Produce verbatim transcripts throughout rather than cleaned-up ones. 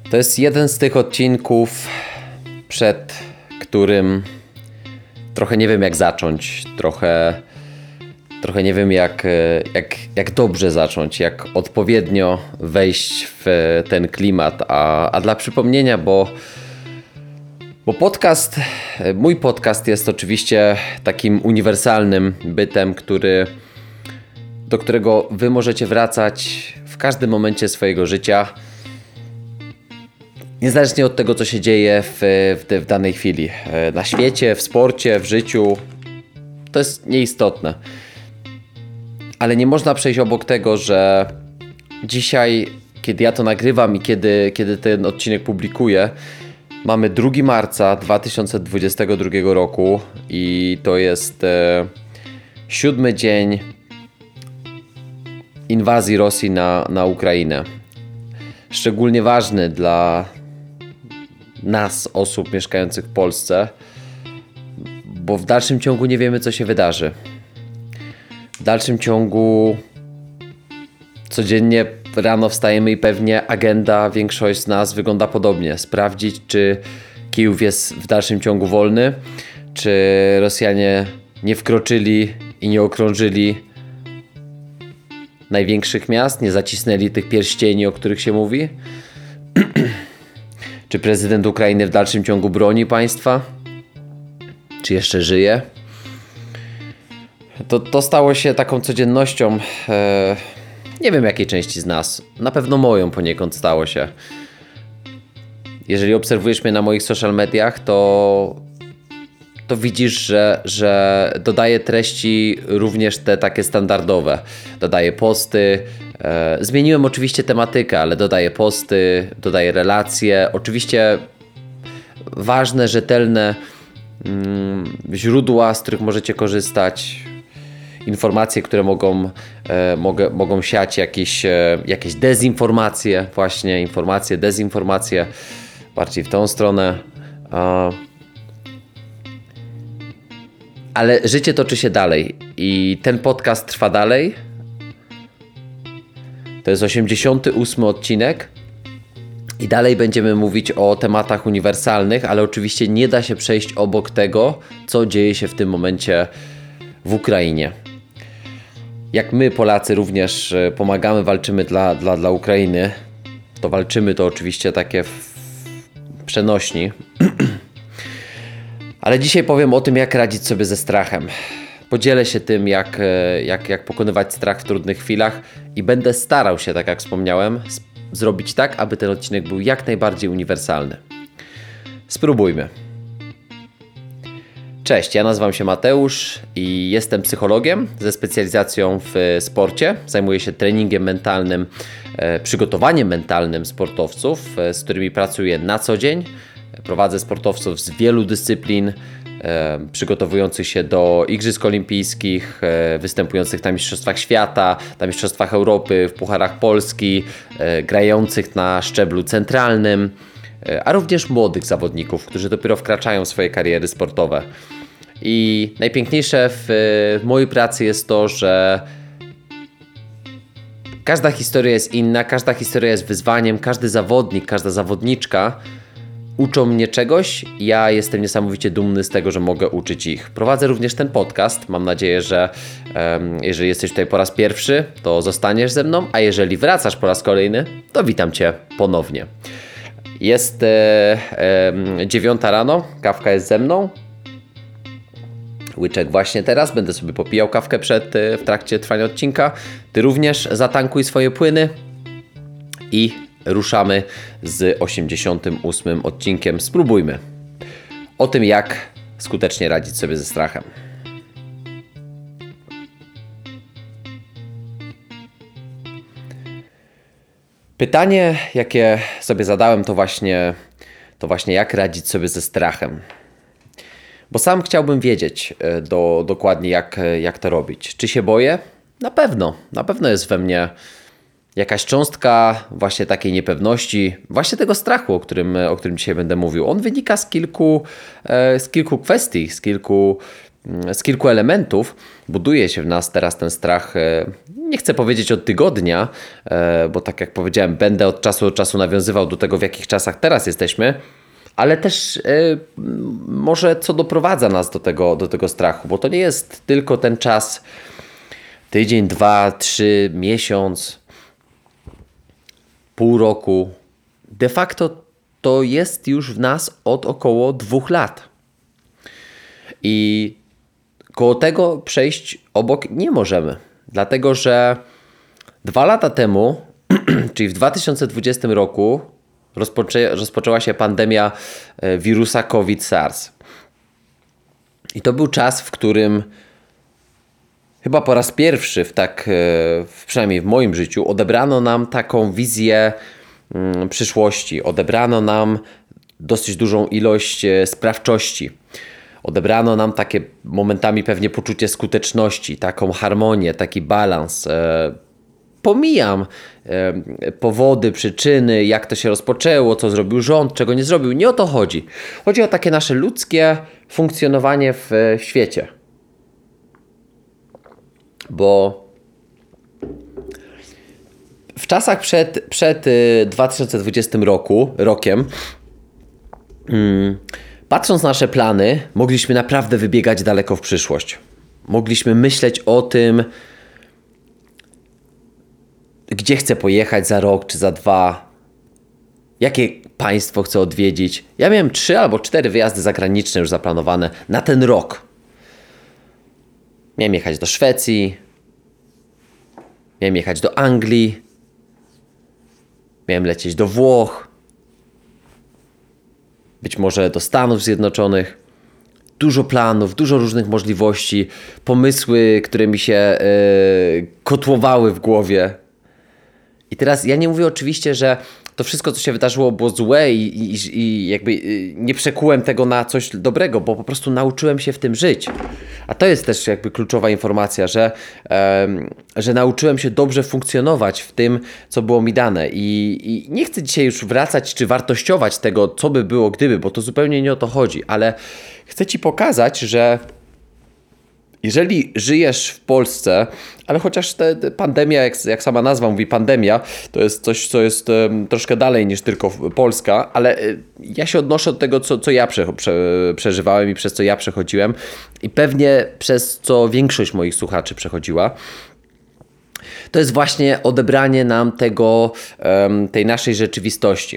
To jest jeden z tych odcinków, przed którym trochę nie wiem jak zacząć, trochę, trochę nie wiem jak, jak, jak dobrze zacząć, jak odpowiednio wejść w ten klimat, a, a dla przypomnienia, bo, bo podcast, mój podcast jest oczywiście takim uniwersalnym bytem, który, do którego wy możecie wracać w każdym momencie swojego życia, niezależnie od tego, co się dzieje w, w, w danej chwili. Na świecie, w sporcie, w życiu. To jest nieistotne. Ale nie można przejść obok tego, że dzisiaj, kiedy ja to nagrywam i kiedy, kiedy ten odcinek publikuję, mamy drugiego marca dwa tysiące dwudziestego drugiego roku i to jest e, siódmy dzień inwazji Rosji na, na Ukrainę. Szczególnie ważny dla nas, osób mieszkających w Polsce, bo w dalszym ciągu nie wiemy, co się wydarzy. W dalszym ciągu codziennie rano wstajemy i pewnie agenda większość z nas wygląda podobnie. Sprawdzić, czy Kijów jest w dalszym ciągu wolny, czy Rosjanie nie wkroczyli i nie okrążyli największych miast, nie zacisnęli tych pierścieni, o których się mówi. Czy prezydent Ukrainy w dalszym ciągu broni państwa? Czy jeszcze żyje? To, to stało się taką codziennością, e, nie wiem jakiej części z nas, na pewno moją poniekąd stało się. Jeżeli obserwujesz mnie na moich social mediach, to, to widzisz, że, że dodaję treści również te takie standardowe. Dodaję posty, e, zmieniłem oczywiście tematykę, ale dodaję posty, dodaję relacje. Oczywiście ważne, rzetelne mm, źródła, z których możecie korzystać. Informacje, które mogą, e, mogę, mogą siać jakieś, e, jakieś dezinformacje, właśnie informacje, dezinformacje, bardziej w tą stronę. E, ale życie toczy się dalej i ten podcast trwa dalej. To jest osiemdziesiąty ósmy odcinek i dalej będziemy mówić o tematach uniwersalnych, ale oczywiście nie da się przejść obok tego, co dzieje się w tym momencie w Ukrainie. Jak my, Polacy, również pomagamy, walczymy dla, dla, dla Ukrainy, to walczymy to oczywiście takie w przenośni. Ale dzisiaj powiem o tym, jak radzić sobie ze strachem. Podzielę się tym, jak, jak, jak pokonywać strach w trudnych chwilach i będę starał się, tak jak wspomniałem, sp- zrobić tak, aby ten odcinek był jak najbardziej uniwersalny. Spróbujmy. Cześć, ja nazywam się Mateusz i jestem psychologiem ze specjalizacją w sporcie. Zajmuję się treningiem mentalnym, e, przygotowaniem mentalnym sportowców, e, z którymi pracuję na co dzień. Prowadzę sportowców z wielu dyscyplin, e, przygotowujących się do Igrzysk Olimpijskich, e, występujących na Mistrzostwach Świata, na Mistrzostwach Europy, w Pucharach Polski, e, grających na szczeblu centralnym, a również młodych zawodników, którzy dopiero wkraczają w swoje kariery sportowe. I najpiękniejsze w, w mojej pracy jest to, że każda historia jest inna, każda historia jest wyzwaniem, każdy zawodnik, każda zawodniczka uczą mnie czegoś. Ja jestem niesamowicie dumny z tego, że mogę uczyć ich. Prowadzę również ten podcast. Mam nadzieję, że um, jeżeli jesteś tutaj po raz pierwszy, to zostaniesz ze mną, a jeżeli wracasz po raz kolejny, to witam Cię ponownie. Jest e, e, dziewiąta rano, kawka jest ze mną. Łyczek właśnie teraz, będę sobie popijał kawkę przed, e, w trakcie trwania odcinka. Ty również zatankuj swoje płyny i ruszamy z osiemdziesiątym ósmym odcinkiem. Spróbujmy o tym, jak skutecznie radzić sobie ze strachem. Pytanie, jakie sobie zadałem, to właśnie, to właśnie jak radzić sobie ze strachem. Bo sam chciałbym wiedzieć do, dokładnie, jak, jak to robić. Czy się boję? Na pewno. Na pewno jest we mnie jakaś cząstka właśnie takiej niepewności, właśnie tego strachu, o którym, o którym dzisiaj będę mówił. On wynika z kilku, z kilku kwestii, z kilku z kilku elementów buduje się w nas teraz ten strach, nie chcę powiedzieć od tygodnia, bo tak jak powiedziałem, będę od czasu do czasu nawiązywał do tego, w jakich czasach teraz jesteśmy, ale też może co doprowadza nas do tego, do tego strachu, bo to nie jest tylko ten czas tydzień, dwa, trzy, miesiąc, pół roku. De facto to jest już w nas od około dwóch lat. I koło tego przejść obok nie możemy. Dlatego, że dwa lata temu, czyli w dwa tysiące dwudziestym roku, rozpoczę, rozpoczęła się pandemia wirusa COVID-SARS. I to był czas, w którym chyba po raz pierwszy, w tak, przynajmniej w moim życiu, odebrano nam taką wizję przyszłości. Odebrano nam dosyć dużą ilość sprawczości. Odebrano nam takie momentami pewnie poczucie skuteczności, taką harmonię, taki balans. Pomijam powody, przyczyny, jak to się rozpoczęło, co zrobił rząd, czego nie zrobił. Nie o to chodzi. Chodzi o takie nasze ludzkie funkcjonowanie w świecie. Bo w czasach przed, przed dwa tysiące dwudziestym roku, rokiem, hmm, patrząc na nasze plany, mogliśmy naprawdę wybiegać daleko w przyszłość. Mogliśmy myśleć o tym, gdzie chcę pojechać za rok czy za dwa, jakie państwo chcę odwiedzić. Ja miałem trzy albo cztery wyjazdy zagraniczne już zaplanowane na ten rok. Miałem jechać do Szwecji, miałem jechać do Anglii, miałem lecieć do Włoch, być może do Stanów Zjednoczonych. Dużo planów, dużo różnych możliwości, pomysły, które mi się yy, kotłowały w głowie. I teraz ja nie mówię oczywiście, że to wszystko, co się wydarzyło, było złe i, i, i jakby yy, nie przekułem tego na coś dobrego, bo po prostu nauczyłem się w tym żyć. A to jest też jakby kluczowa informacja, że, yy, że nauczyłem się dobrze funkcjonować w tym, co było mi dane. I, I nie chcę dzisiaj już wracać czy wartościować tego, co by było gdyby, bo to zupełnie nie o to chodzi, ale chcę Ci pokazać, że jeżeli żyjesz w Polsce, ale chociaż te, te pandemia, jak, jak sama nazwa mówi, pandemia, to jest coś, co jest um, troszkę dalej niż tylko Polska, ale y, ja się odnoszę do tego, co, co ja prze, prze, przeżywałem i przez co ja przechodziłem i pewnie przez co większość moich słuchaczy przechodziła. To jest właśnie odebranie nam tego, um, tej naszej rzeczywistości.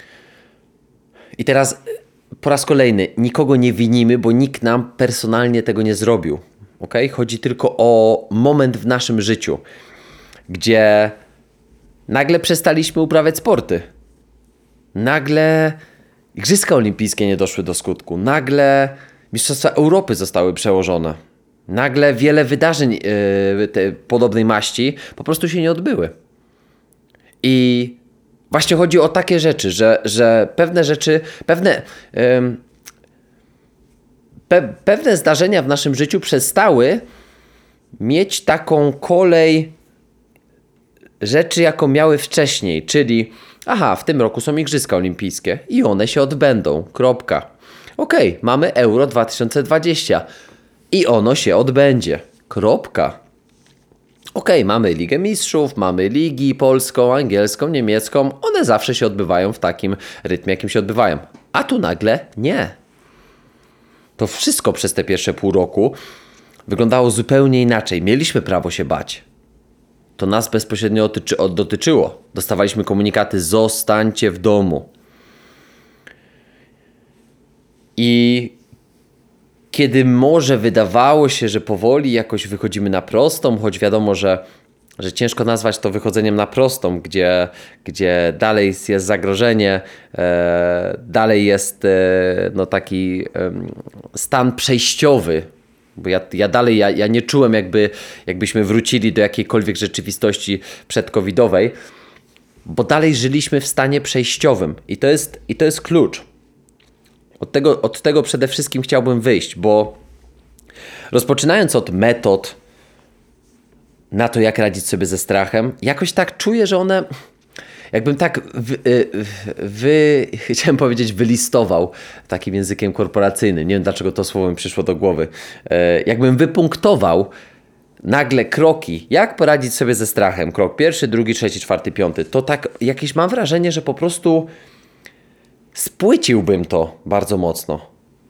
I teraz po raz kolejny, nikogo nie winimy, bo nikt nam personalnie tego nie zrobił. Okay? Chodzi tylko o moment w naszym życiu, gdzie nagle przestaliśmy uprawiać sporty. Nagle Igrzyska Olimpijskie nie doszły do skutku. Nagle Mistrzostwa Europy zostały przełożone. Nagle wiele wydarzeń yy, te, podobnej maści po prostu się nie odbyły. I właśnie chodzi o takie rzeczy, że, że pewne rzeczy, pewne, ym, pe, pewne zdarzenia w naszym życiu przestały mieć taką kolej rzeczy, jaką miały wcześniej, czyli aha, w tym roku są Igrzyska Olimpijskie i one się odbędą, kropka. Okej, okay, mamy Euro dwa tysiące dwadzieścia i ono się odbędzie, kropka. Okej, okay, mamy Ligę Mistrzów, mamy ligi polską, angielską, niemiecką. One zawsze się odbywają w takim rytmie, jakim się odbywają. A tu nagle nie. To wszystko przez te pierwsze pół roku wyglądało zupełnie inaczej. Mieliśmy prawo się bać. To nas bezpośrednio dotyczy- dotyczyło. Dostawaliśmy komunikaty: zostańcie w domu. I kiedy może wydawało się, że powoli jakoś wychodzimy na prostą, choć wiadomo, że, że ciężko nazwać to wychodzeniem na prostą, gdzie, gdzie dalej jest zagrożenie, e, dalej jest e, no taki e, stan przejściowy, bo ja, ja dalej ja, ja nie czułem jakby, jakbyśmy wrócili do jakiejkolwiek rzeczywistości przedcovidowej, bo dalej żyliśmy w stanie przejściowym i to jest, i to jest klucz. Od tego, od tego przede wszystkim chciałbym wyjść, bo rozpoczynając od metod na to, jak radzić sobie ze strachem, jakoś tak czuję, że one, jakbym tak wy, wy, chciałem powiedzieć wylistował takim językiem korporacyjnym, nie wiem dlaczego to słowo mi przyszło do głowy, jakbym wypunktował nagle kroki, jak poradzić sobie ze strachem, krok pierwszy, drugi, trzeci, czwarty, piąty, to tak jakieś mam wrażenie, że po prostu spłyciłbym to bardzo mocno.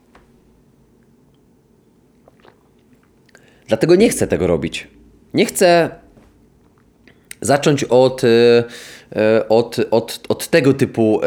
Dlatego nie chcę tego robić. Nie chcę zacząć od, od, od, od tego typu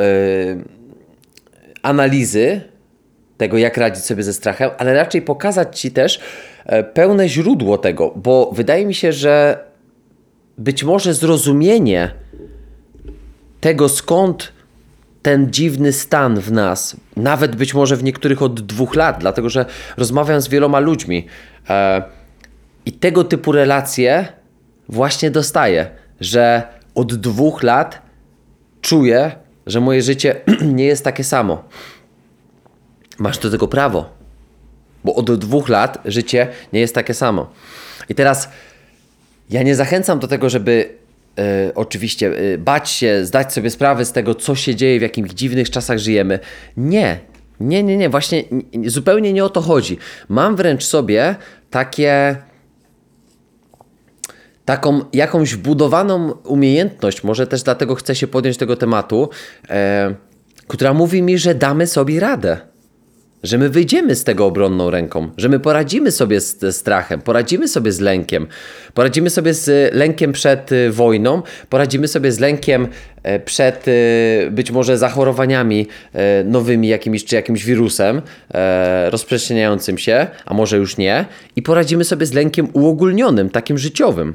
analizy, tego jak radzić sobie ze strachem, ale raczej pokazać Ci też pełne źródło tego, bo wydaje mi się, że być może zrozumienie tego, skąd ten dziwny stan w nas, nawet być może w niektórych od dwóch lat, dlatego że rozmawiam z wieloma ludźmi e, i tego typu relacje właśnie dostaję, że od dwóch lat czuję, że moje życie nie jest takie samo. Masz do tego prawo, bo od dwóch lat życie nie jest takie samo. I teraz ja nie zachęcam do tego, żeby Yy, oczywiście yy, bać się, zdać sobie sprawę z tego, co się dzieje, w jakich dziwnych czasach żyjemy. Nie, nie, nie, nie, właśnie nie, zupełnie nie o to chodzi. Mam wręcz sobie takie, taką jakąś wbudowaną umiejętność, może też dlatego chcę się podjąć tego tematu, yy, która mówi mi, że damy sobie radę. Że my wyjdziemy z tego obronną ręką, że my poradzimy sobie z strachem, poradzimy sobie z lękiem, poradzimy sobie z lękiem przed wojną, poradzimy sobie z lękiem przed być może zachorowaniami nowymi jakimiś, czy jakimś wirusem rozprzestrzeniającym się, a może już nie, i poradzimy sobie z lękiem uogólnionym, takim życiowym.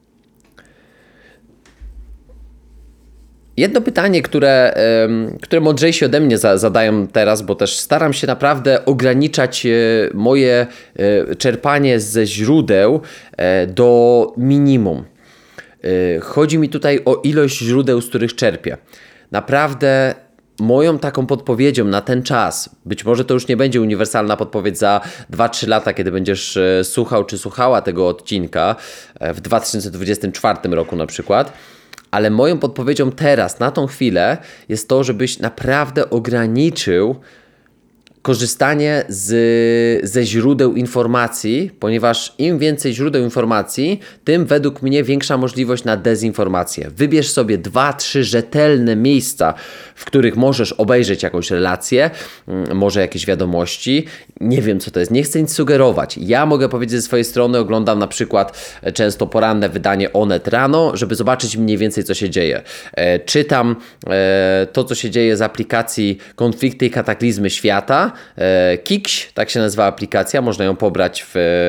Jedno pytanie, które, które mądrzejsi ode mnie zadają teraz, bo też staram się naprawdę ograniczać moje czerpanie ze źródeł do minimum. Chodzi mi tutaj o ilość źródeł, z których czerpię. Naprawdę moją taką podpowiedzią na ten czas, być może to już nie będzie uniwersalna podpowiedź za dwa trzy lata, kiedy będziesz słuchał czy słuchała tego odcinka w dwa tysiące dwudziestym czwartym roku na przykład, ale moją podpowiedzią teraz, na tą chwilę, jest to, żebyś naprawdę ograniczył korzystanie z, ze źródeł informacji, ponieważ im więcej źródeł informacji, tym według mnie większa możliwość na dezinformację. Wybierz sobie dwa, trzy rzetelne miejsca, w których możesz obejrzeć jakąś relację, może jakieś wiadomości. Nie wiem, co to jest. Nie chcę nic sugerować. Ja mogę powiedzieć ze swojej strony, oglądam na przykład często poranne wydanie Onet rano, żeby zobaczyć mniej więcej, co się dzieje. E, czytam e, to, co się dzieje z aplikacji Konflikty i kataklizmy świata. Kiks, tak się nazywa aplikacja, można ją pobrać w,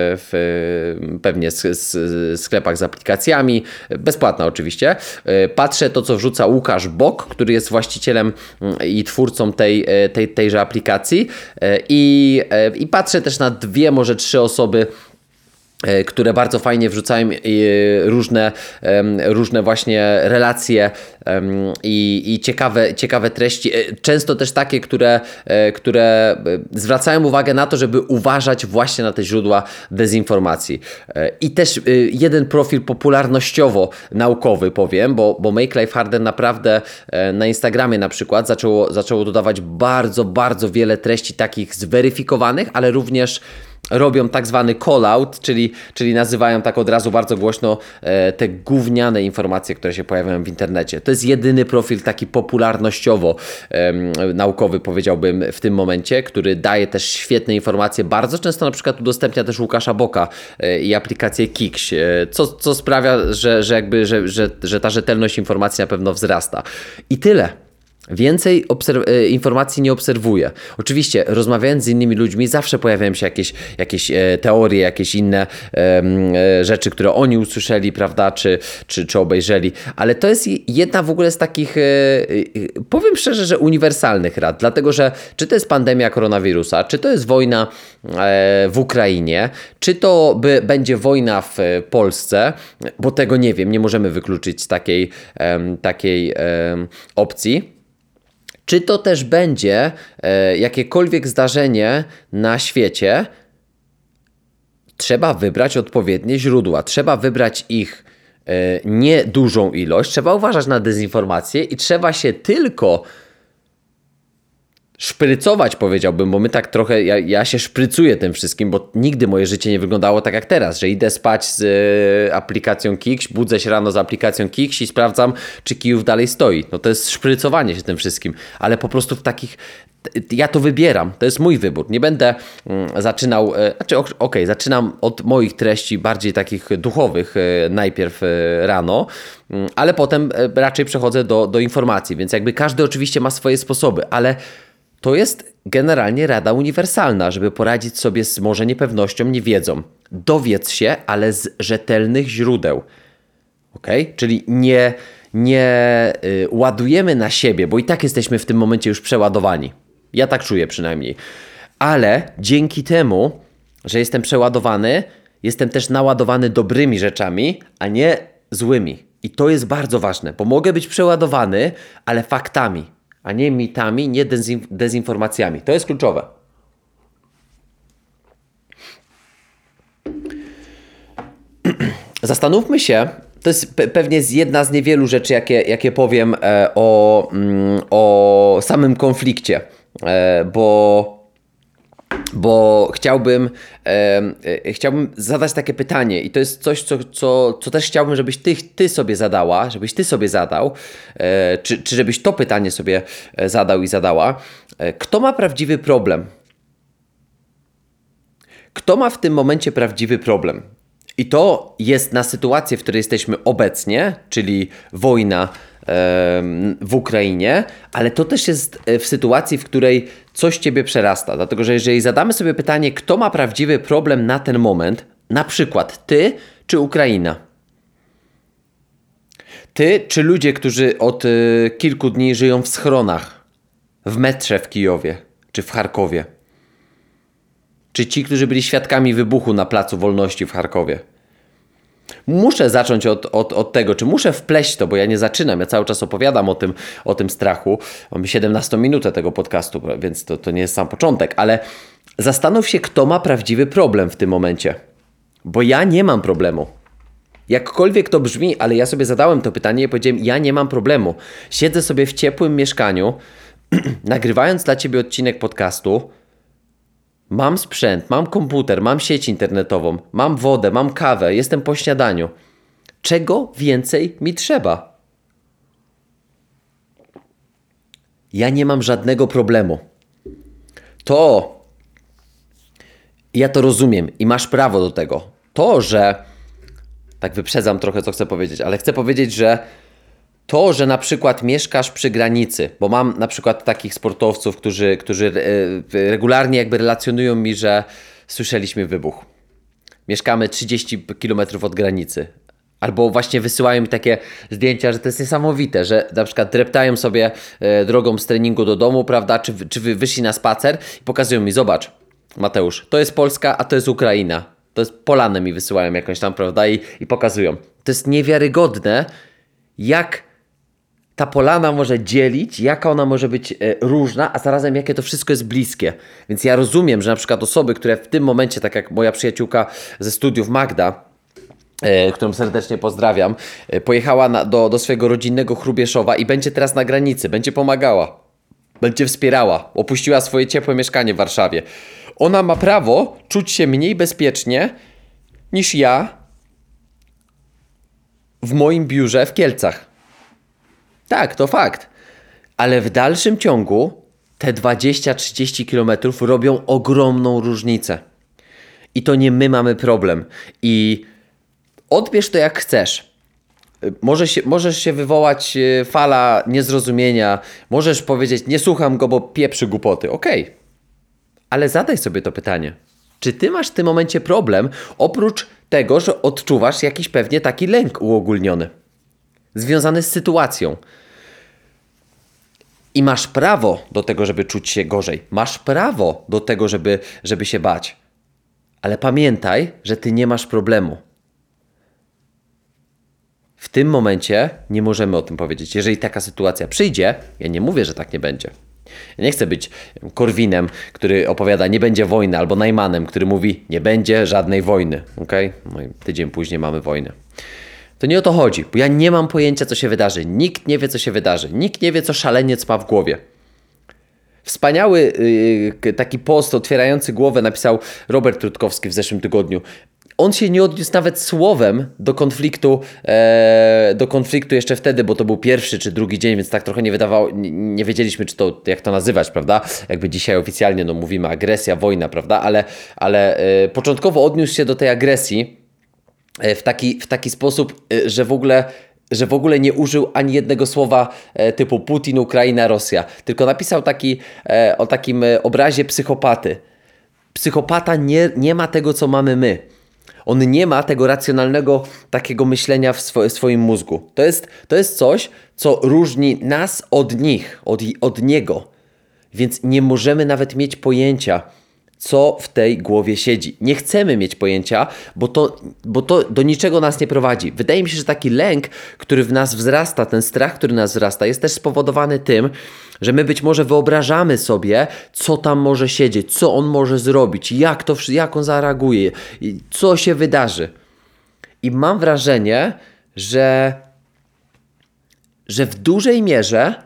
w pewnie z, z, sklepach z aplikacjami, bezpłatna oczywiście. Patrzę to, co wrzuca Łukasz Bok, który jest właścicielem i twórcą tej, tej, tejże aplikacji i, i patrzę też na dwie, może trzy osoby, które bardzo fajnie wrzucają różne, różne właśnie relacje i, i ciekawe, ciekawe treści. Często też takie, które, które zwracają uwagę na to, żeby uważać właśnie na te źródła dezinformacji. I też jeden profil popularnościowo-naukowy powiem, bo, bo Make Life Harder naprawdę na Instagramie na przykład zaczęło, zaczęło dodawać bardzo, bardzo wiele treści takich zweryfikowanych, ale również robią tak zwany call-out, czyli, czyli nazywają tak od razu bardzo głośno e, te gówniane informacje, które się pojawiają w internecie. To jest jedyny profil taki popularnościowo e, naukowy, powiedziałbym, w tym momencie, który daje też świetne informacje. Bardzo często na przykład udostępnia też Łukasza Boka e, i aplikację Kiks, e, co, co sprawia, że, że, jakby, że, że, że ta rzetelność informacji na pewno wzrasta. I tyle. Więcej obserw- informacji nie obserwuję. Oczywiście rozmawiając z innymi ludźmi zawsze pojawiają się jakieś, jakieś e, teorie, jakieś inne e, rzeczy, które oni usłyszeli, prawda, czy, czy, czy obejrzeli, ale to jest jedna w ogóle z takich, e, powiem szczerze, że uniwersalnych rad, dlatego że czy to jest pandemia koronawirusa, czy to jest wojna e, w Ukrainie, czy to by, będzie wojna w Polsce, bo tego nie wiem, nie możemy wykluczyć takiej, e, takiej e, opcji. Czy to też będzie e, jakiekolwiek zdarzenie na świecie, trzeba wybrać odpowiednie źródła, trzeba wybrać ich nie dużą ilość, trzeba uważać na dezinformację i trzeba się tylko szprycować, powiedziałbym, bo my tak trochę, ja, ja się szprycuję tym wszystkim, bo nigdy moje życie nie wyglądało tak jak teraz, że idę spać z y, aplikacją Kiks, budzę się rano z aplikacją Kiks i sprawdzam, czy Kijów dalej stoi. No to jest szprycowanie się tym wszystkim, ale po prostu w takich, ja to wybieram, to jest mój wybór. Nie będę y, zaczynał, y, znaczy okej, okay, zaczynam od moich treści bardziej takich duchowych y, najpierw y, rano, y, ale potem y, raczej przechodzę do, do informacji, więc jakby każdy oczywiście ma swoje sposoby, ale to jest generalnie rada uniwersalna, żeby poradzić sobie z może niepewnością, niewiedzą. Dowiedz się, ale z rzetelnych źródeł. Okay? Czyli nie, nie y, ładujemy na siebie, bo i tak jesteśmy w tym momencie już przeładowani. Ja tak czuję przynajmniej. Ale dzięki temu, że jestem przeładowany, jestem też naładowany dobrymi rzeczami, a nie złymi. I to jest bardzo ważne, bo mogę być przeładowany, ale faktami, a nie mitami, nie dezin- dezinformacjami. To jest kluczowe. Zastanówmy się, to jest pe- pewnie jedna z niewielu rzeczy, jakie, jakie powiem e, o, mm, o samym konflikcie, e, bo, bo chciałbym, e, e, chciałbym zadać takie pytanie i to jest coś, co, co, co też chciałbym, żebyś ty, ty sobie zadała, żebyś ty sobie zadał, e, czy, czy żebyś to pytanie sobie zadał i zadała. E, kto ma prawdziwy problem? Kto ma w tym momencie prawdziwy problem? I to jest na sytuację, w której jesteśmy obecnie, czyli wojna w Ukrainie, ale to też jest w sytuacji, w której coś ciebie przerasta. Dlatego, że jeżeli zadamy sobie pytanie, kto ma prawdziwy problem na ten moment, na przykład ty czy Ukraina? Ty czy ludzie, którzy od y, kilku dni żyją w schronach, w metrze w Kijowie czy w Charkowie? Czy ci, którzy byli świadkami wybuchu na Placu Wolności w Charkowie? Muszę zacząć od, od, od tego, czy muszę wpleść to, bo ja nie zaczynam, ja cały czas opowiadam o tym, o tym strachu. Mamy siedemnastą minutę tego podcastu, więc to, to nie jest sam początek, ale zastanów się, kto ma prawdziwy problem w tym momencie. Bo ja nie mam problemu. Jakkolwiek to brzmi, ale ja sobie zadałem to pytanie i powiedziałem, ja nie mam problemu. Siedzę sobie w ciepłym mieszkaniu, nagrywając dla ciebie odcinek podcastu, mam sprzęt, mam komputer, mam sieć internetową, mam wodę, mam kawę, jestem po śniadaniu. Czego więcej mi trzeba? Ja nie mam żadnego problemu. To, ja to rozumiem i masz prawo do tego. To, że, tak wyprzedzam trochę, co chcę powiedzieć, ale chcę powiedzieć, że to, że na przykład mieszkasz przy granicy, bo mam na przykład takich sportowców, którzy, którzy regularnie jakby relacjonują mi, że słyszeliśmy wybuch. Mieszkamy trzydzieści kilometrów od granicy. Albo właśnie wysyłają mi takie zdjęcia, że to jest niesamowite, że na przykład dreptają sobie drogą z treningu do domu, prawda, czy, czy wyszli na spacer i pokazują mi, zobacz Mateusz, to jest Polska, a to jest Ukraina. To jest Polanę mi wysyłają jakąś tam, prawda, i, i pokazują. To jest niewiarygodne, jak ta polana może dzielić, jaka ona może być e, różna, a zarazem jakie to wszystko jest bliskie. Więc ja rozumiem, że na przykład osoby, które w tym momencie, tak jak moja przyjaciółka ze studiów Magda, e, którą serdecznie pozdrawiam, e, pojechała na, do, do swojego rodzinnego Hrubieszowa i będzie teraz na granicy, będzie pomagała, będzie wspierała, opuściła swoje ciepłe mieszkanie w Warszawie. Ona ma prawo czuć się mniej bezpiecznie niż ja w moim biurze w Kielcach. Tak, to fakt. Ale w dalszym ciągu te dwadzieścia trzydzieści kilometrów robią ogromną różnicę. I to nie my mamy problem. I odbierz to jak chcesz. Może się, możesz się wywołać fala niezrozumienia. Możesz powiedzieć, nie słucham go, bo pieprzy głupoty. Okej. Okay. Ale zadaj sobie to pytanie. Czy ty masz w tym momencie problem, oprócz tego, że odczuwasz jakiś pewnie taki lęk uogólniony, związany z sytuacją? I masz prawo do tego, żeby czuć się gorzej. Masz prawo do tego, żeby, żeby się bać. Ale pamiętaj, że ty nie masz problemu. W tym momencie nie możemy o tym powiedzieć. Jeżeli taka sytuacja przyjdzie, ja nie mówię, że tak nie będzie. Ja nie chcę być Korwinem, który opowiada, nie będzie wojny, albo Najmanem, który mówi, nie będzie żadnej wojny. Okay? No i tydzień później mamy wojnę. To nie o to chodzi, bo ja nie mam pojęcia, co się wydarzy. Nikt nie wie, co się wydarzy. Nikt nie wie, co szaleniec ma w głowie. Wspaniały yy, taki post otwierający głowę napisał Robert Rutkowski w zeszłym tygodniu. On się nie odniósł nawet słowem do konfliktu, e, do konfliktu jeszcze wtedy, bo to był pierwszy czy drugi dzień, więc tak trochę nie wydawało, nie, nie wiedzieliśmy, czy to, jak to nazywać, prawda? Jakby dzisiaj oficjalnie no, mówimy agresja, wojna, prawda? Ale, ale e, początkowo odniósł się do tej agresji e, w taki, w taki sposób, e, że w ogóle... że w ogóle nie użył ani jednego słowa e, typu Putin, Ukraina, Rosja, tylko napisał taki, e, o takim e, obrazie psychopaty. Psychopata nie, nie ma tego, co mamy my. On nie ma tego racjonalnego takiego myślenia w swo- swoim mózgu. To jest, to jest coś, co różni nas od nich, od, od niego. Więc nie możemy nawet mieć pojęcia, co w tej głowie siedzi. Nie chcemy mieć pojęcia, bo to, bo to do niczego nas nie prowadzi. Wydaje mi się, że taki lęk, który w nas wzrasta, ten strach, który nas wzrasta, jest też spowodowany tym, że my być może wyobrażamy sobie, co tam może siedzieć, co on może zrobić, jak, to, jak on zareaguje, co się wydarzy. I mam wrażenie, że, że w dużej mierze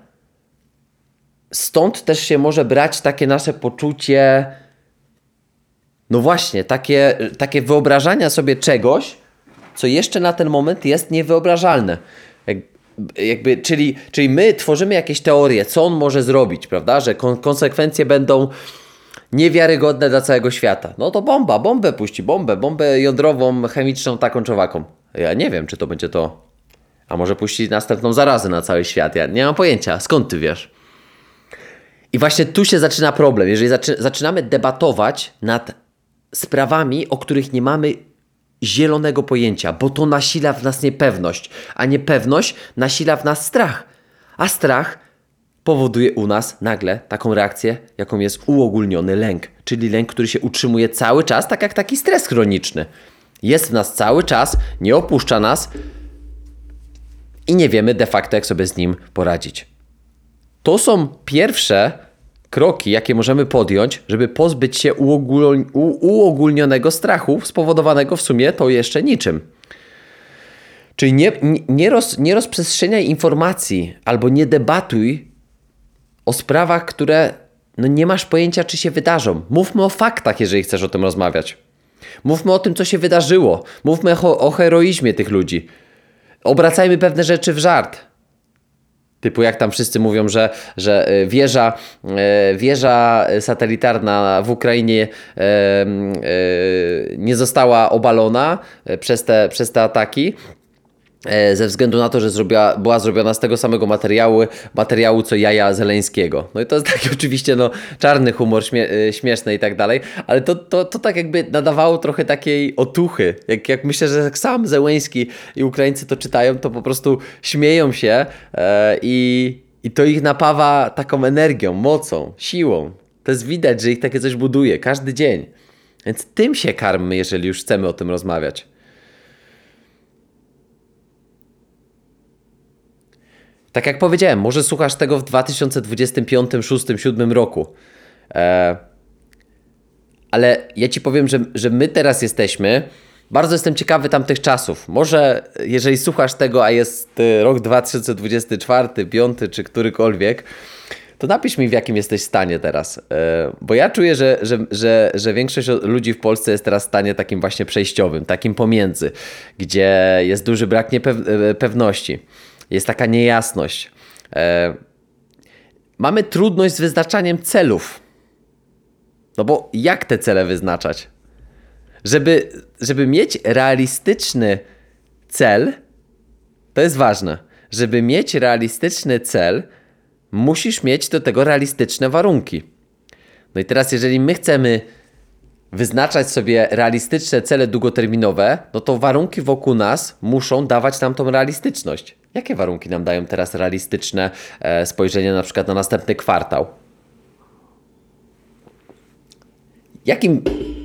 stąd też się może brać takie nasze poczucie, no właśnie, takie, takie wyobrażania sobie czegoś, co jeszcze na ten moment jest niewyobrażalne. Jak, jakby, czyli, czyli my tworzymy jakieś teorie, co on może zrobić, prawda? Że kon- konsekwencje będą niewiarygodne dla całego świata. No to bomba, bombę puści, bombę, bombę jądrową, chemiczną, taką czowaką. Ja nie wiem, czy to będzie to. A może puści następną zarazę na cały świat. Ja nie mam pojęcia. Skąd ty wiesz? I właśnie tu się zaczyna problem. Jeżeli zaczy- zaczynamy debatować nad sprawami, o których nie mamy zielonego pojęcia, bo to nasila w nas niepewność, a niepewność nasila w nas strach. A strach powoduje u nas nagle taką reakcję, jaką jest uogólniony lęk, czyli lęk, który się utrzymuje cały czas, tak jak taki stres chroniczny. Jest w nas cały czas, nie opuszcza nas i nie wiemy de facto, jak sobie z nim poradzić. To są pierwsze kroki, jakie możemy podjąć, żeby pozbyć się uogól... uogólnionego strachu, spowodowanego w sumie to jeszcze niczym. Czyli nie, nie, roz, nie rozprzestrzeniaj informacji albo nie debatuj o sprawach, które no nie masz pojęcia, czy się wydarzą. Mówmy o faktach, jeżeli chcesz o tym rozmawiać. Mówmy o tym, co się wydarzyło. Mówmy o, o heroizmie tych ludzi. Obracajmy pewne rzeczy w żart. Typu jak tam wszyscy mówią, że, że wieża, wieża satelitarna w Ukrainie nie została obalona przez te, przez te ataki ze względu na to, że zrobiła, była zrobiona z tego samego materiału, materiału co jaja Zeleńskiego. No i to jest taki oczywiście no, czarny humor, śmie śmieszny i tak dalej, ale to, to, to tak jakby nadawało trochę takiej otuchy. Jak, jak myślę, że sam Zełenski i Ukraińcy to czytają, to po prostu śmieją się e, i, i to ich napawa taką energią, mocą, siłą. To jest widać, że ich takie coś buduje każdy dzień. Więc tym się karmmy, jeżeli już chcemy o tym rozmawiać. Tak jak powiedziałem, może słuchasz tego w dwa tysiące dwudziestym piątym, szóstym, siódmym roku. E, ale ja ci powiem, że, że my teraz jesteśmy. Bardzo jestem ciekawy tamtych czasów. Może jeżeli słuchasz tego, a jest rok dwa tysiące dwudziesty czwarty, piąty czy którykolwiek, to napisz mi, w jakim jesteś stanie teraz. E, bo ja czuję, że, że, że, że większość ludzi w Polsce jest teraz w stanie takim właśnie przejściowym, takim pomiędzy, gdzie jest duży brak niepewności. Jest taka niejasność. E, mamy trudność z wyznaczaniem celów. No bo jak te cele wyznaczać? Żeby, żeby mieć realistyczny cel, to jest ważne. Żeby mieć realistyczny cel, musisz mieć do tego realistyczne warunki. No i teraz jeżeli my chcemy wyznaczać sobie realistyczne cele długoterminowe, no to warunki wokół nas muszą dawać nam tą realistyczność. Jakie warunki nam dają teraz realistyczne e, spojrzenie na przykład na następny kwartał? Jakim...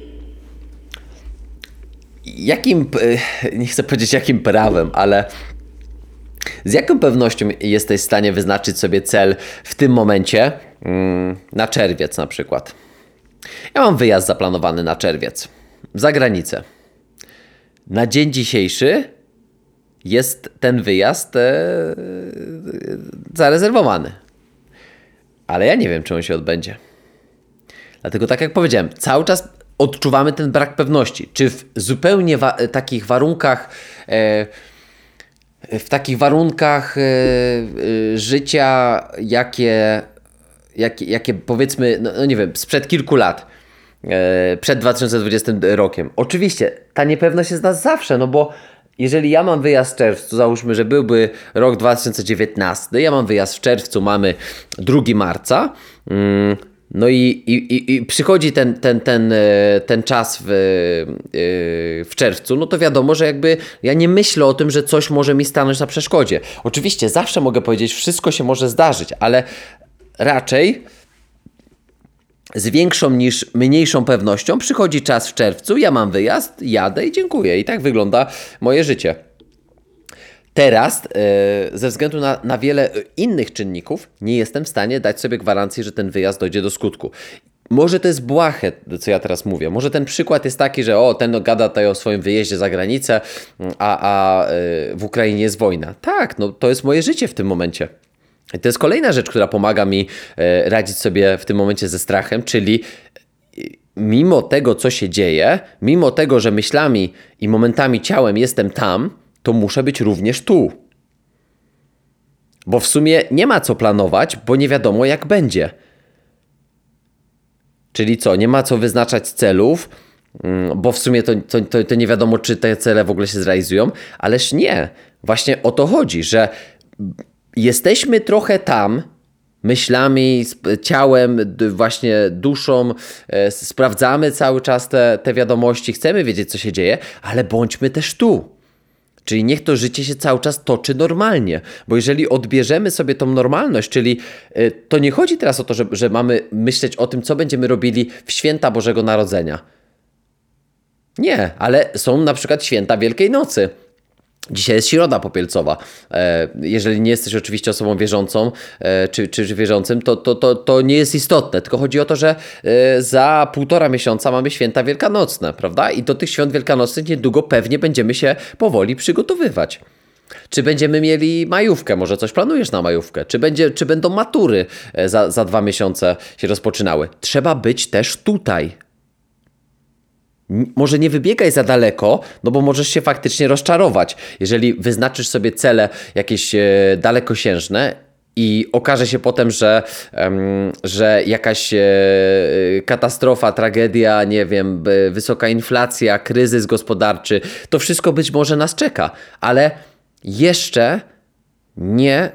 Jakim... E, nie chcę powiedzieć jakim prawem, ale z jaką pewnością jesteś w stanie wyznaczyć sobie cel w tym momencie mm, na czerwiec na przykład? Ja mam wyjazd zaplanowany na czerwiec. Za granicę. Na dzień dzisiejszy jest ten wyjazd e, zarezerwowany. Ale ja nie wiem, czy on się odbędzie. Dlatego tak jak powiedziałem, cały czas odczuwamy ten brak pewności. Czy w zupełnie wa- takich warunkach e, w takich warunkach e, e, życia, jakie, jakie, jakie powiedzmy, no, no nie wiem, sprzed kilku lat, e, przed dwa tysiące dwudziestym rokiem. Oczywiście ta niepewność jest nas zawsze, no bo jeżeli ja mam wyjazd w czerwcu, załóżmy, że byłby rok dwa tysiące dziewiętnasty, ja mam wyjazd w czerwcu, mamy drugiego marca, mm, no i, i, i przychodzi ten, ten, ten, ten czas w, w czerwcu, no to wiadomo, że jakby ja nie myślę o tym, że coś może mi stanąć na przeszkodzie. Oczywiście zawsze mogę powiedzieć, wszystko się może zdarzyć, ale raczej z większą niż mniejszą pewnością przychodzi czas w czerwcu, ja mam wyjazd, jadę i dziękuję. I tak wygląda moje życie. Teraz, e, ze względu na, na wiele innych czynników, nie jestem w stanie dać sobie gwarancji, że ten wyjazd dojdzie do skutku. Może to jest błahe, co ja teraz mówię. Może ten przykład jest taki, że o, ten no, gada tutaj o swoim wyjeździe za granicę, a, a e, w Ukrainie jest wojna. Tak, no to jest moje życie w tym momencie. I to jest kolejna rzecz, która pomaga mi e, radzić sobie w tym momencie ze strachem, czyli mimo tego, co się dzieje, mimo tego, że myślami i momentami ciałem jestem tam, to muszę być również tu. Bo w sumie nie ma co planować, bo nie wiadomo jak będzie. Czyli co, nie ma co wyznaczać celów, bo w sumie to, to, to, to nie wiadomo, czy te cele w ogóle się zrealizują, ależ nie. Właśnie o to chodzi, że jesteśmy trochę tam, myślami, ciałem, właśnie duszą, sprawdzamy cały czas te, te wiadomości, chcemy wiedzieć, co się dzieje, ale bądźmy też tu. Czyli niech to życie się cały czas toczy normalnie, bo jeżeli odbierzemy sobie tą normalność, czyli y, to nie chodzi teraz o to, że, że mamy myśleć o tym, co będziemy robili w święta Bożego Narodzenia. Nie, ale są na przykład święta Wielkiej Nocy. Dzisiaj jest Środa Popielcowa. E, jeżeli nie jesteś oczywiście osobą wierzącą e, czy, czy wierzącym, to, to, to, to nie jest istotne. Tylko chodzi o to, że e, za półtora miesiąca mamy święta wielkanocne, prawda? I do tych świąt wielkanocnych niedługo pewnie będziemy się powoli przygotowywać. Czy będziemy mieli majówkę? Może coś planujesz na majówkę? Czy, będzie, czy będą matury e, za, za dwa miesiące się rozpoczynały? Trzeba być też tutaj. Może nie wybiegaj za daleko, no bo możesz się faktycznie rozczarować. Jeżeli wyznaczysz sobie cele jakieś e, dalekosiężne i okaże się potem, że, um, że jakaś e, katastrofa, tragedia, nie wiem, wysoka inflacja, kryzys gospodarczy, to wszystko być może nas czeka, ale jeszcze nie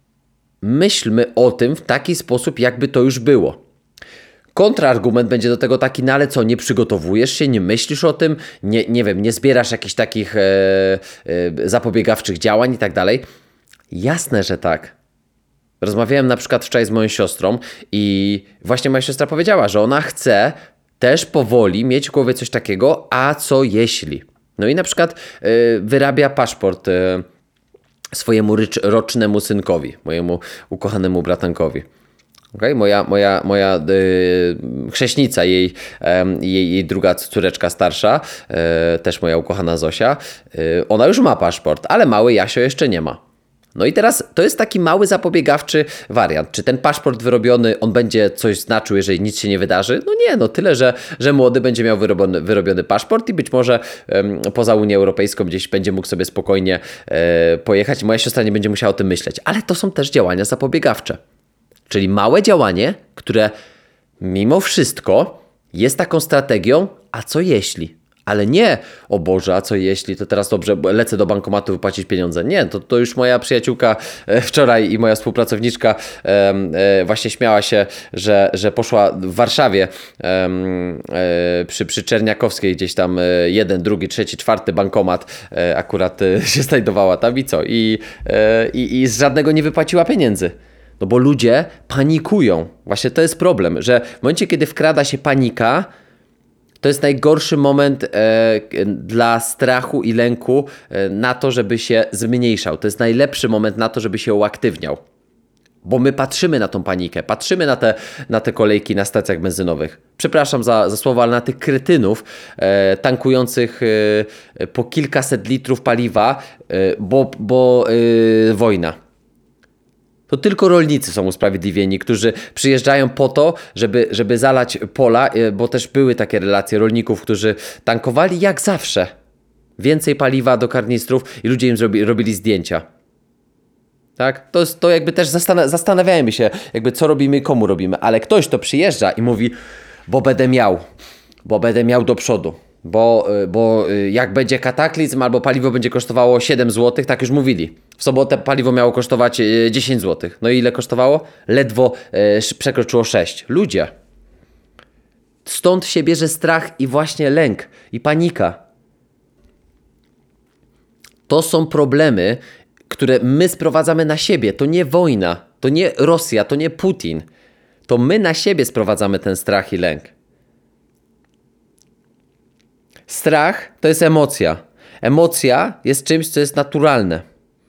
myślmy o tym w taki sposób, jakby to już było. Kontrargument będzie do tego taki, no ale co, nie przygotowujesz się, nie myślisz o tym, nie, nie wiem, nie zbierasz jakichś takich e, e, zapobiegawczych działań i tak dalej. Jasne, że tak. Rozmawiałem na przykład wczoraj z moją siostrą i właśnie moja siostra powiedziała, że ona chce też powoli mieć w głowie coś takiego, a co jeśli? No i na przykład e, wyrabia paszport e, swojemu rycz, rocznemu synkowi, mojemu ukochanemu bratankowi. Okay? Moja, moja, moja yy, chrześnica, jej, yy, jej, jej druga córeczka starsza, yy, też moja ukochana Zosia, yy, ona już ma paszport, ale mały Jasio jeszcze nie ma. No i teraz to jest taki mały zapobiegawczy wariant. Czy ten paszport wyrobiony, on będzie coś znaczył, jeżeli nic się nie wydarzy? No nie, no tyle, że, że młody będzie miał wyrobiony, wyrobiony paszport i być może um, poza Unię Europejską gdzieś będzie mógł sobie spokojnie e, pojechać i moja siostra nie będzie musiała o tym myśleć. Ale to są też działania zapobiegawcze. Czyli małe działanie, które mimo wszystko jest taką strategią, a co jeśli? Ale nie, o Boże, a co jeśli, to teraz dobrze, lecę do bankomatu wypłacić pieniądze. Nie, to, to już moja przyjaciółka wczoraj i moja współpracowniczka e, e, właśnie śmiała się, że, że poszła w Warszawie e, e, przy, przy Czerniakowskiej gdzieś tam e, jeden, drugi, trzeci, czwarty bankomat e, akurat e, się znajdowała tam i co? I, e, i, i z żadnego nie wypłaciła pieniędzy. No bo ludzie panikują. Właśnie to jest problem, że w momencie, kiedy wkrada się panika, to jest najgorszy moment e, dla strachu i lęku e, na to, żeby się zmniejszał. To jest najlepszy moment na to, żeby się uaktywniał. Bo my patrzymy na tą panikę, patrzymy na te, na te kolejki na stacjach benzynowych. Przepraszam za, za słowo, ale na tych kretynów e, tankujących e, po kilkaset litrów paliwa, e, bo, bo e, wojna. To tylko rolnicy są usprawiedliwieni, którzy przyjeżdżają po to, żeby, żeby zalać pola, e, bo też były takie relacje rolników, którzy tankowali jak zawsze. Więcej paliwa do karnistrów i ludzie im zrobi, robili zdjęcia. Tak? To, jest, to jakby też zastan- zastanawiajmy się, jakby co robimy i komu robimy, ale ktoś to przyjeżdża i mówi, bo będę miał, bo będę miał do przodu, bo, bo jak będzie kataklizm albo paliwo będzie kosztowało siedem złotych, tak już mówili. W sobotę paliwo miało kosztować dziesięć złotych. No i ile kosztowało? Ledwo e, przekroczyło sześć. Ludzie. Stąd się bierze strach i właśnie lęk i panika. To są problemy, które my sprowadzamy na siebie. To nie wojna, to nie Rosja, to nie Putin. To my na siebie sprowadzamy ten strach i lęk. Strach to jest emocja. Emocja jest czymś, co jest naturalne.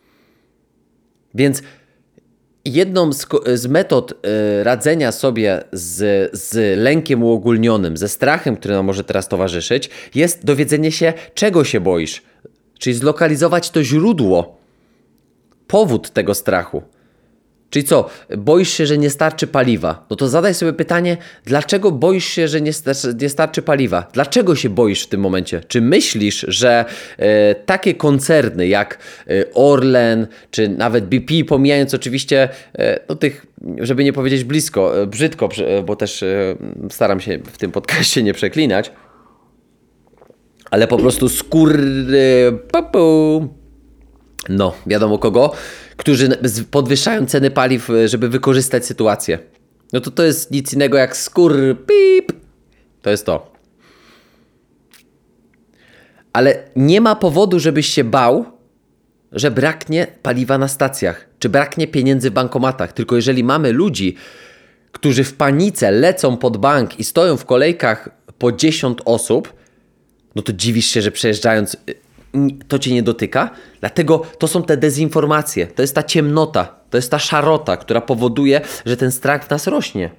Więc jedną z, z metod y, radzenia sobie z, z lękiem uogólnionym, ze strachem, który nam może teraz towarzyszyć, jest dowiedzenie się, czego się boisz. Czyli zlokalizować to źródło, powód tego strachu. Czyli co? Boisz się, że nie starczy paliwa. No to zadaj sobie pytanie, dlaczego boisz się, że nie, sta- nie starczy paliwa? Dlaczego się boisz w tym momencie? Czy myślisz, że e, takie koncerny jak e, Orlen, czy nawet B P, pomijając oczywiście e, no tych, żeby nie powiedzieć blisko, e, brzydko, e, bo też e, staram się w tym podcaście nie przeklinać, ale po prostu skóry... Papu. No, wiadomo kogo, którzy podwyższają ceny paliw, żeby wykorzystać sytuację. No to to jest nic innego jak skór, pip. To jest to. Ale nie ma powodu, żebyś się bał, że braknie paliwa na stacjach, czy braknie pieniędzy w bankomatach. Tylko jeżeli mamy ludzi, którzy w panice lecą pod bank i stoją w kolejkach po dziesiąt osób, no to dziwisz się, że przejeżdżając to cię nie dotyka. Dlatego to są te dezinformacje, to jest ta ciemnota, to jest ta szarota, która powoduje, że ten strach w nas rośnie.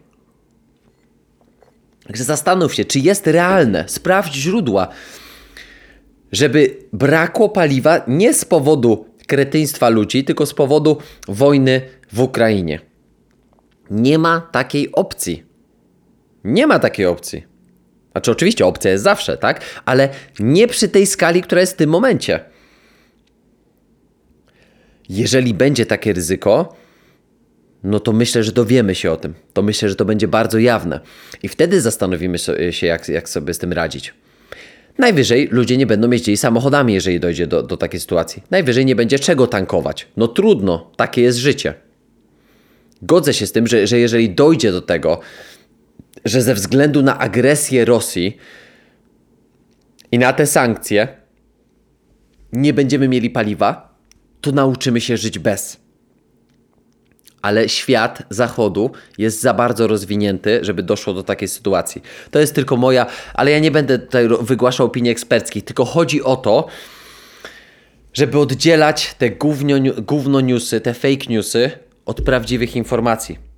Także zastanów się, czy jest realne, sprawdź źródła, żeby brakło paliwa nie z powodu kretyństwa ludzi, tylko z powodu wojny w Ukrainie. Nie ma takiej opcji. Nie ma takiej opcji. Znaczy oczywiście opcja jest zawsze, tak? Ale nie przy tej skali, która jest w tym momencie. Jeżeli będzie takie ryzyko, no to myślę, że dowiemy się o tym. To myślę, że to będzie bardzo jawne. I wtedy zastanowimy się, jak, jak sobie z tym radzić. Najwyżej ludzie nie będą jeździli samochodami, jeżeli dojdzie do, do takiej sytuacji. Najwyżej nie będzie czego tankować. No trudno, takie jest życie. Godzę się z tym, że, że jeżeli dojdzie do tego, że ze względu na agresję Rosji i na te sankcje nie będziemy mieli paliwa, to nauczymy się żyć bez. Ale świat zachodu jest za bardzo rozwinięty, żeby doszło do takiej sytuacji. To jest tylko moja, ale ja nie będę tutaj wygłaszał opinii eksperckich, tylko chodzi o to, żeby oddzielać te gównio, gówno newsy, te fake newsy od prawdziwych informacji.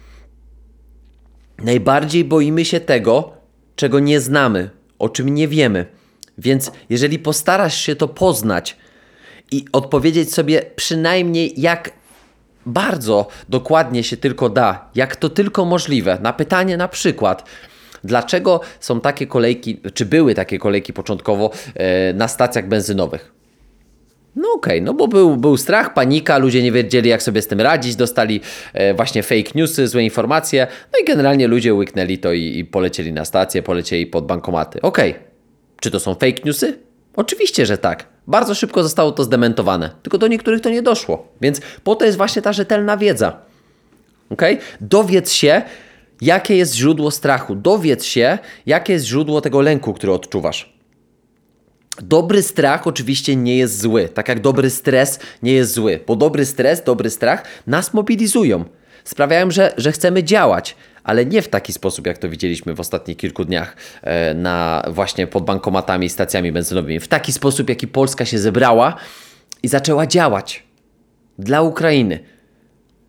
Najbardziej boimy się tego, czego nie znamy, o czym nie wiemy. Więc jeżeli postarasz się to poznać i odpowiedzieć sobie przynajmniej jak bardzo dokładnie się tylko da, jak to tylko możliwe, na pytanie na przykład, dlaczego są takie kolejki, czy były takie kolejki początkowo e, na stacjach benzynowych? No okej, okay, no bo był, był strach, panika, ludzie nie wiedzieli jak sobie z tym radzić, dostali e, właśnie fake newsy, złe informacje, no i generalnie ludzie łyknęli to i, i polecieli na stację, polecieli pod bankomaty. Okej, okay. Czy to są fake newsy? Oczywiście, że tak. Bardzo szybko zostało to zdementowane, tylko do niektórych to nie doszło, więc po to jest właśnie ta rzetelna wiedza. Okay? Dowiedz się, jakie jest źródło strachu, dowiedz się, jakie jest źródło tego lęku, który odczuwasz. Dobry strach oczywiście nie jest zły, tak jak dobry stres nie jest zły, bo dobry stres, dobry strach nas mobilizują, sprawiają, że, że chcemy działać, ale nie w taki sposób, jak to widzieliśmy w ostatnich kilku dniach e, na właśnie pod bankomatami i stacjami benzynowymi. W taki sposób, jaki Polska się zebrała i zaczęła działać dla Ukrainy.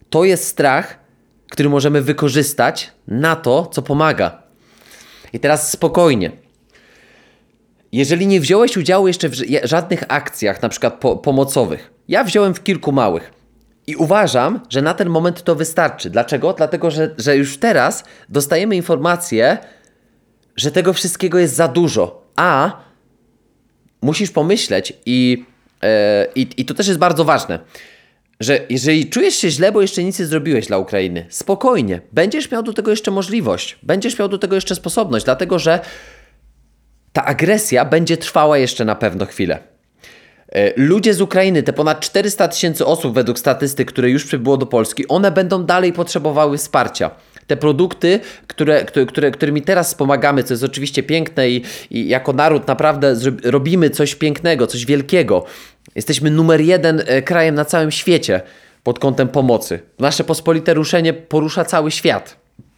To jest strach, który możemy wykorzystać na to, co pomaga. I teraz spokojnie. Jeżeli nie wziąłeś udziału jeszcze w żadnych akcjach, na przykład po- pomocowych, ja wziąłem w kilku małych i uważam, że na ten moment to wystarczy. Dlaczego? Dlatego, że, że już teraz dostajemy informację, że tego wszystkiego jest za dużo, a musisz pomyśleć i, yy, i, i to też jest bardzo ważne, że jeżeli czujesz się źle, bo jeszcze nic nie zrobiłeś dla Ukrainy, spokojnie, będziesz miał do tego jeszcze możliwość, będziesz miał do tego jeszcze sposobność, dlatego że ta agresja będzie trwała jeszcze na pewno chwilę. Ludzie z Ukrainy, te ponad czterysta tysięcy osób według statystyk, które już przybyło do Polski, one będą dalej potrzebowały wsparcia. Te produkty, które, które, które, którymi teraz wspomagamy, co jest oczywiście piękne i, i jako naród naprawdę robimy coś pięknego, coś wielkiego. Jesteśmy numer jeden krajem na całym świecie pod kątem pomocy. Nasze pospolite ruszenie porusza cały świat.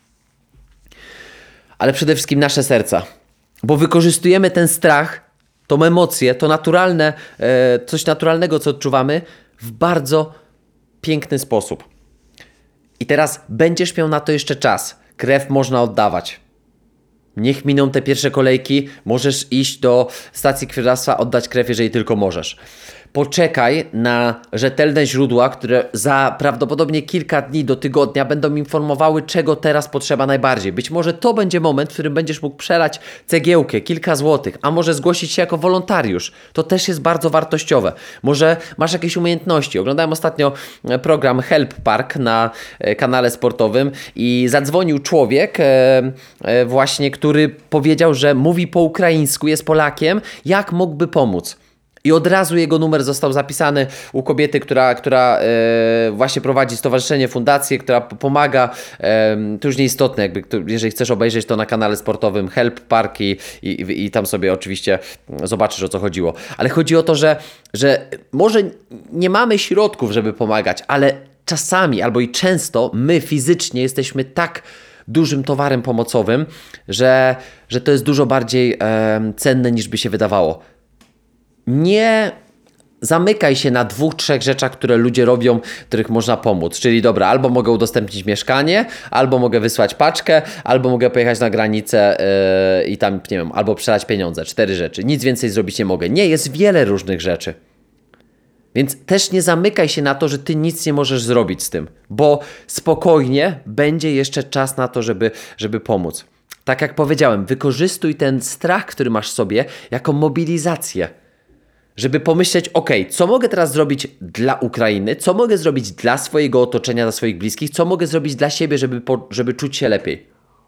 Ale przede wszystkim nasze serca. Bo wykorzystujemy ten strach, tą emocję, to naturalne, coś naturalnego, co odczuwamy, w bardzo piękny sposób. I teraz będziesz miał na to jeszcze czas. Krew można oddawać. Niech miną te pierwsze kolejki, możesz iść do stacji krwiodawstwa, oddać krew, jeżeli tylko możesz. Poczekaj na rzetelne źródła, które za prawdopodobnie kilka dni do tygodnia będą informowały, czego teraz potrzeba najbardziej. Być może to będzie moment, w którym będziesz mógł przelać cegiełkę, kilka złotych, a może zgłosić się jako wolontariusz. To też jest bardzo wartościowe. Może masz jakieś umiejętności. Oglądałem ostatnio program Help Park na kanale sportowym i zadzwonił człowiek właśnie, który powiedział, że mówi po ukraińsku, jest Polakiem, jak mógłby pomóc. I od razu jego numer został zapisany u kobiety, która, która e, właśnie prowadzi stowarzyszenie, fundację, która p- pomaga. E, to już nieistotne, jakby, to, jeżeli chcesz obejrzeć to na kanale sportowym Help Park i, i, i tam sobie oczywiście zobaczysz, o co chodziło. Ale chodzi o to, że, że może nie mamy środków, żeby pomagać, ale czasami albo i często my fizycznie jesteśmy tak dużym towarem pomocowym, że, że to jest dużo bardziej e, cenne, niż by się wydawało. Nie zamykaj się na dwóch, trzech rzeczach, które ludzie robią, których można pomóc. Czyli dobra, albo mogę udostępnić mieszkanie, albo mogę wysłać paczkę, albo mogę pojechać na granicę yy, i tam, nie wiem, albo przelać pieniądze. Cztery rzeczy. Nic więcej zrobić nie mogę. Nie, jest wiele różnych rzeczy. Więc też nie zamykaj się na to, że ty nic nie możesz zrobić z tym, bo spokojnie będzie jeszcze czas na to, żeby, żeby pomóc. Tak jak powiedziałem, wykorzystuj ten strach, który masz w sobie, jako mobilizację. Żeby pomyśleć, ok, co mogę teraz zrobić dla Ukrainy, co mogę zrobić dla swojego otoczenia, dla swoich bliskich, co mogę zrobić dla siebie, żeby, po, żeby czuć się lepiej.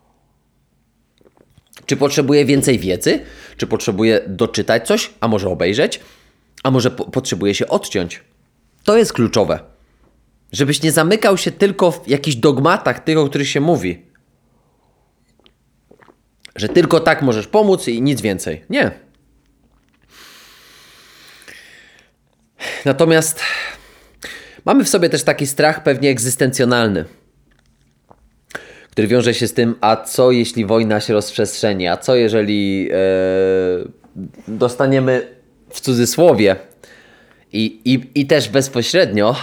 Czy potrzebuję więcej wiedzy? Czy potrzebuję doczytać coś? A może obejrzeć? A może po, potrzebuję się odciąć? To jest kluczowe. Żebyś nie zamykał się tylko w jakichś dogmatach tych, o których się mówi. Że tylko tak możesz pomóc i nic więcej. Nie. Natomiast mamy w sobie też taki strach pewnie egzystencjonalny, który wiąże się z tym, a co jeśli wojna się rozprzestrzeni, a co jeżeli e, dostaniemy w cudzysłowie i, i, i też bezpośrednio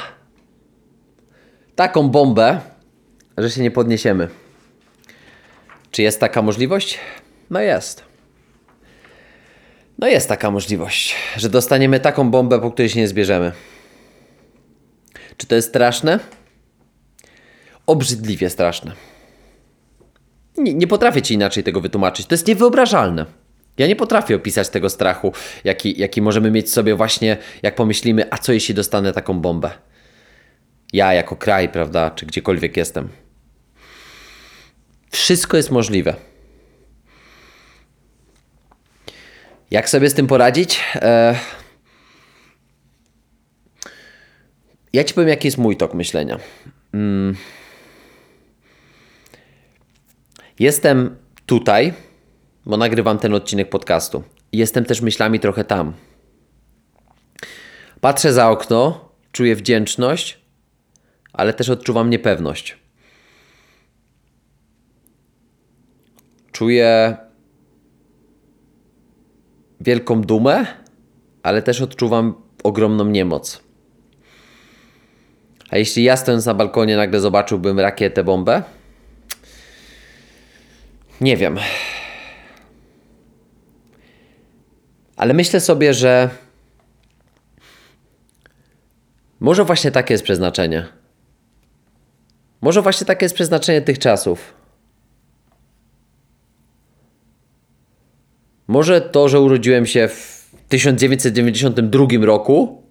taką bombę, że się nie podniesiemy. Czy jest taka możliwość? No jest. No jest taka możliwość, że dostaniemy taką bombę, po której się nie zbierzemy. Czy to jest straszne? Obrzydliwie straszne. Nie, nie potrafię ci inaczej tego wytłumaczyć. To jest niewyobrażalne. Ja nie potrafię opisać tego strachu, jaki, jaki możemy mieć w sobie właśnie, jak pomyślimy, a co jeśli dostanę taką bombę? Ja jako kraj, prawda, czy gdziekolwiek jestem. Wszystko jest możliwe. Jak sobie z tym poradzić? Eee... Ja ci powiem, jaki jest mój tok myślenia. Hmm. Jestem tutaj, bo nagrywam ten odcinek podcastu. Jestem też myślami trochę tam. Patrzę za okno, czuję wdzięczność, ale też odczuwam niepewność. Czuję wielką dumę, ale też odczuwam ogromną niemoc. A jeśli ja stojąc na balkonie nagle zobaczyłbym rakietę, bombę? Nie wiem. Ale myślę sobie, że może właśnie takie jest przeznaczenie. Może właśnie takie jest przeznaczenie tych czasów. Może to, że urodziłem się w tysiąc dziewięćset dziewięćdziesiątym drugim roku,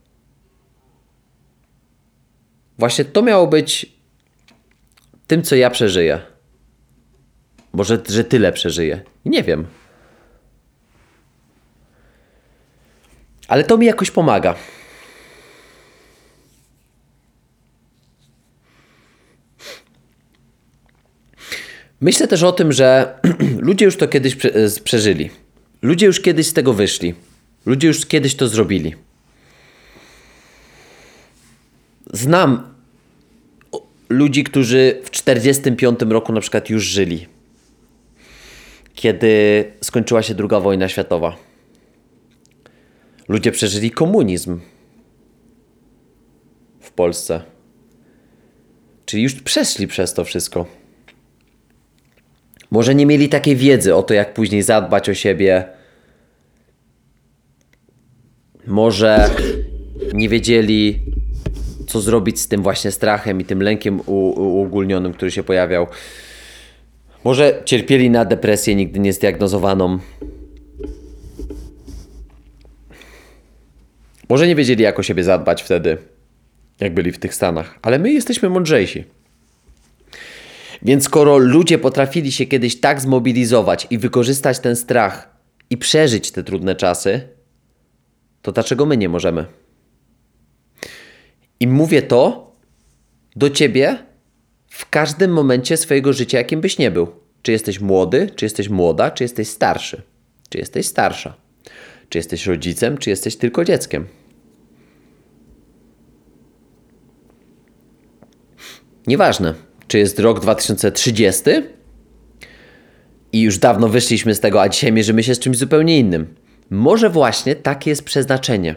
właśnie to miało być tym, co ja przeżyję. Może, że tyle przeżyję. Nie wiem. Ale to mi jakoś pomaga. Myślę też o tym, że ludzie już to kiedyś przeżyli. Ludzie już kiedyś z tego wyszli. Ludzie już kiedyś to zrobili. Znam ludzi, którzy w czterdziestym piątym roku na przykład już żyli. Kiedy skończyła się druga wojna światowa. Ludzie przeżyli komunizm w Polsce. Czyli już przeszli przez to wszystko. Może nie mieli takiej wiedzy o to, jak później zadbać o siebie. Może nie wiedzieli, co zrobić z tym właśnie strachem i tym lękiem uogólnionym, który się pojawiał. Może cierpieli na depresję nigdy nie zdiagnozowaną. Może nie wiedzieli, jak o siebie zadbać wtedy, jak byli w tych stanach. Ale my jesteśmy mądrzejsi. Więc skoro ludzie potrafili się kiedyś tak zmobilizować i wykorzystać ten strach i przeżyć te trudne czasy, to dlaczego my nie możemy? I mówię to do ciebie w każdym momencie swojego życia, jakim byś nie był. Czy jesteś młody, czy jesteś młoda, czy jesteś starszy, czy jesteś starsza, czy jesteś rodzicem, czy jesteś tylko dzieckiem. Nieważne, czy jest rok dwa tysiące trzydziesty i już dawno wyszliśmy z tego, a dzisiaj mierzymy się z czymś zupełnie innym. Może właśnie takie jest przeznaczenie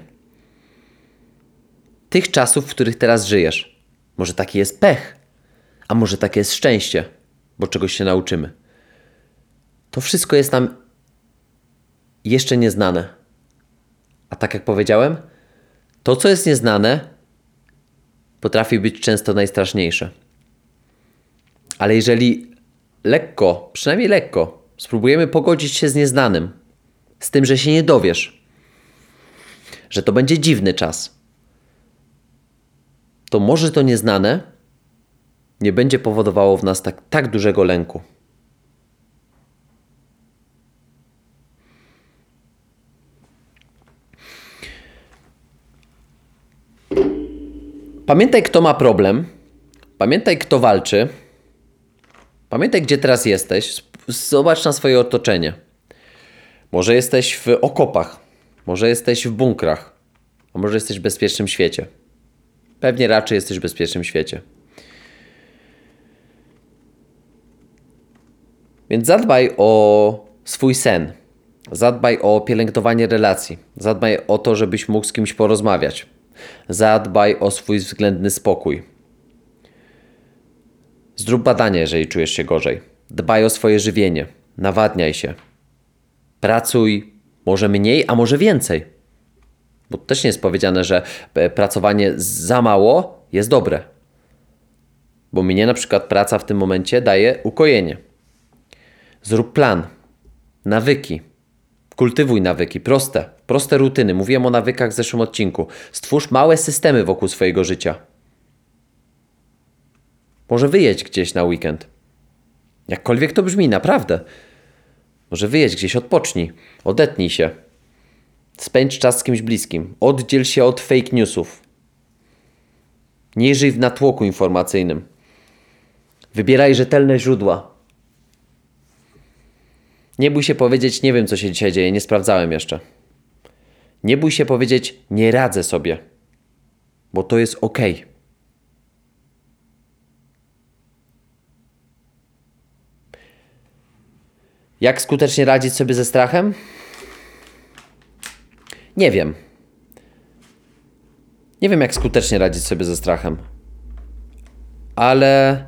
tych czasów, w których teraz żyjesz. Może taki jest pech, a może takie jest szczęście, bo czegoś się nauczymy. To wszystko jest nam jeszcze nieznane. A tak jak powiedziałem, to, co jest nieznane, potrafi być często najstraszniejsze. Ale jeżeli lekko, przynajmniej lekko, spróbujemy pogodzić się z nieznanym, z tym, że się nie dowiesz, że to będzie dziwny czas, to może to nieznane nie będzie powodowało w nas tak, tak dużego lęku. Pamiętaj, kto ma problem. Pamiętaj, kto walczy. Pamiętaj, gdzie teraz jesteś. Zobacz na swoje otoczenie. Może jesteś w okopach. Może jesteś w bunkrach. A może jesteś w bezpiecznym świecie. Pewnie raczej jesteś w bezpiecznym świecie. Więc zadbaj o swój sen. Zadbaj o pielęgnowanie relacji. Zadbaj o to, żebyś mógł z kimś porozmawiać. Zadbaj o swój względny spokój. Zrób badanie, jeżeli czujesz się gorzej. Dbaj o swoje żywienie. Nawadniaj się. Pracuj może mniej, a może więcej. Bo też nie jest powiedziane, że pracowanie za mało jest dobre. Bo mnie na przykład praca w tym momencie daje ukojenie. Zrób plan. Nawyki. Kultywuj nawyki. Proste. Proste rutyny. Mówiłem o nawykach w zeszłym odcinku. Stwórz małe systemy wokół swojego życia. Może wyjedź gdzieś na weekend. Jakkolwiek to brzmi, naprawdę. Może wyjedź gdzieś, odpocznij. Odetnij się. Spędź czas z kimś bliskim. Oddziel się od fake newsów. Nie żyj w natłoku informacyjnym. Wybieraj rzetelne źródła. Nie bój się powiedzieć, nie wiem, co się dzisiaj dzieje, nie sprawdzałem jeszcze. Nie bój się powiedzieć, nie radzę sobie. Bo to jest okej. Jak skutecznie radzić sobie ze strachem? Nie wiem. Nie wiem, jak skutecznie radzić sobie ze strachem, ale...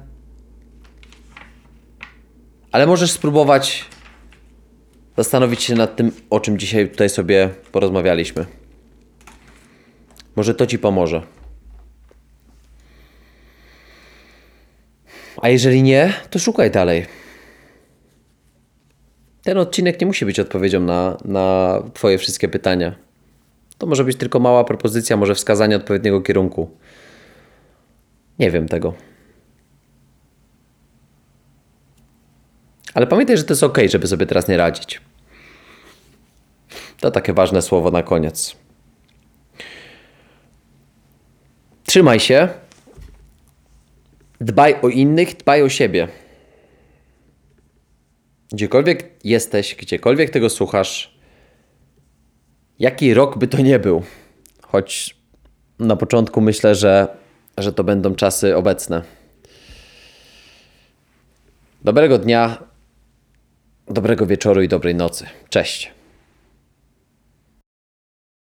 Ale możesz spróbować zastanowić się nad tym, o czym dzisiaj tutaj sobie porozmawialiśmy. Może to Ci pomoże. A jeżeli nie, to szukaj dalej. Ten odcinek nie musi być odpowiedzią na, na Twoje wszystkie pytania. To może być tylko mała propozycja, może wskazanie odpowiedniego kierunku. Nie wiem tego. Ale pamiętaj, że to jest okej, żeby sobie teraz nie radzić. To takie ważne słowo na koniec. Trzymaj się. Dbaj o innych, dbaj o siebie. Gdziekolwiek jesteś, gdziekolwiek tego słuchasz, jaki rok by to nie był, choć na początku myślę, że, że to będą czasy obecne. Dobrego dnia, dobrego wieczoru i dobrej nocy. Cześć.